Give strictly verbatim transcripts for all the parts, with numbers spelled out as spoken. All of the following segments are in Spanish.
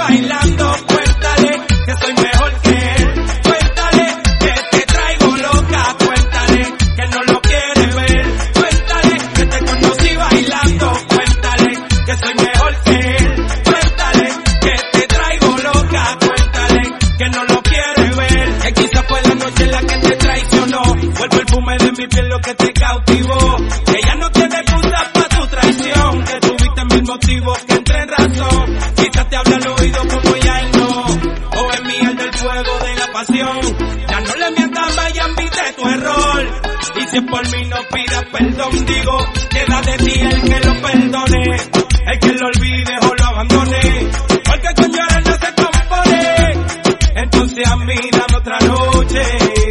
bailando, cuéntale que soy mejor que él. Cuéntale que te traigo loca, cuéntale que no lo quieres ver. Cuéntale que te conocí bailando, cuéntale que soy mejor que él. Cuéntale que te traigo loca, cuéntale que no lo quieres ver. Que quizás fue la noche en la que te traicionó, o el perfume de mi piel lo que te cautivó. Que ya no tiene excusa para tu traición, que tuviste mil motivos que entre en razón. Quizás te habla al oído como ya y no, o es miel del fuego de la pasión. Ya no le mientas más y admite tu error, y si es por mí no pidas perdón. Digo, queda de ti el que lo perdone, el que lo olvide o lo abandone, porque con llorar no se compone. Entonces a mí dame otra noche,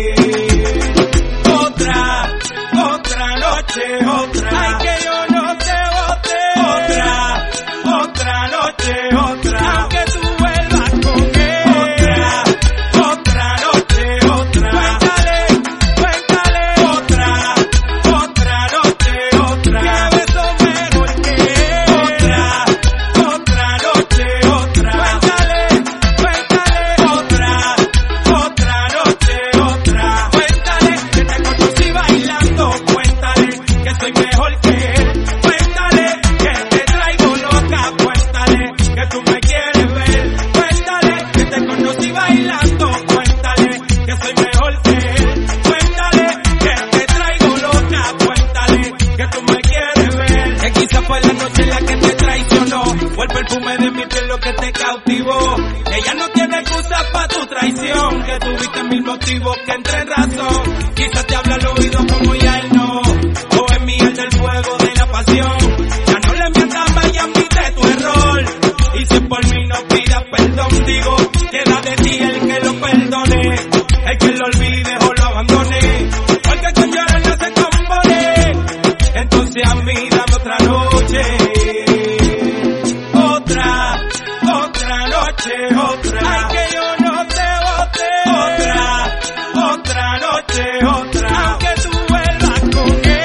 otra, otra noche, otra. Ay, que yo no te bote. Otra, otra noche, otra. Aunque tú vuelvas con él. Otra, otra noche, otra. Cuéntale, cuéntale. Otra, otra noche, otra. Que beso mejor que él. Otra, otra noche, otra. Cuéntale, cuéntale. Otra, otra noche, otra. Cuéntale que te conocí bailando, cuéntale que soy mejor que él. Cuéntale que te traigo loca, cuéntale que tú me quieres ver. Cuéntale que te conocí bailando, cuéntale que soy mejor que él. Cuéntale que te traigo loca, cuéntale que tú me quieres ver. Que quizás fue la noche en la que te traicionó, o el perfume de mi piel lo que te cautivó. Que ya no tiene excusa para tu traición, que tuviste mil motivos que entre en razón. Quizás te habla al oído como ya él no, o es miel del fuego de la pasión. Ya no le mientas más y admite tu error, y si es por mí no pidas perdón. Digo, queda de ti el que lo perdone, el que lo olvide o lo abandone, porque con llorar no se compone. Entonces a mí dame otra noche, otra, otra noche, otra.